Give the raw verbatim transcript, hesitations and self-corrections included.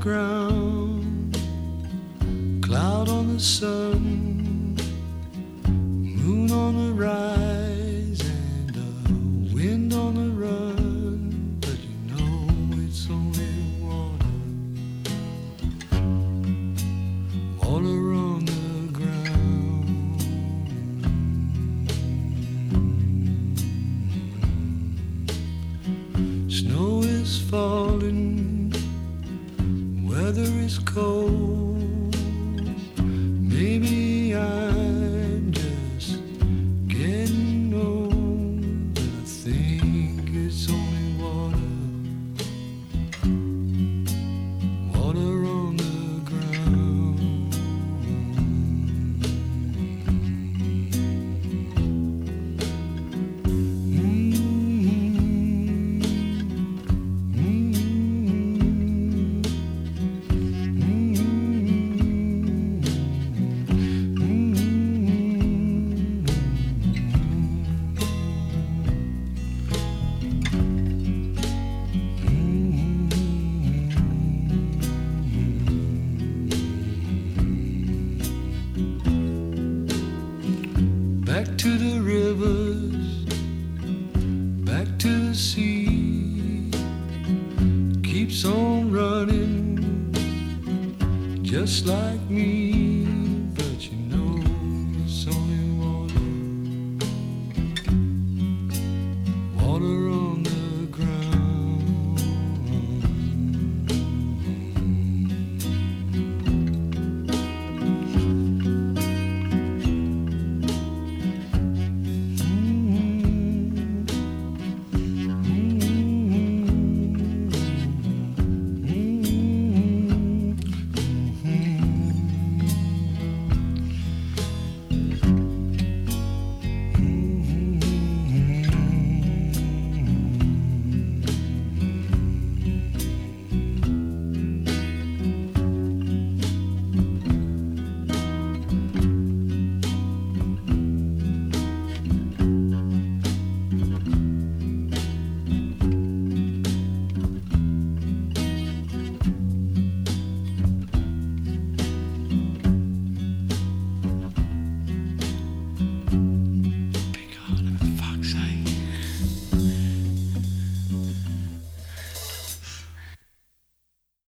ground, cloud on the sun, moon on the rise, and a wind on the run. But you know it's only water, water on the ground. Snow is falling, weather is cold. Maybe I'm just getting old, but I think it's only water, water on the ground. Back to the rivers, back to the sea, keeps on running just like me.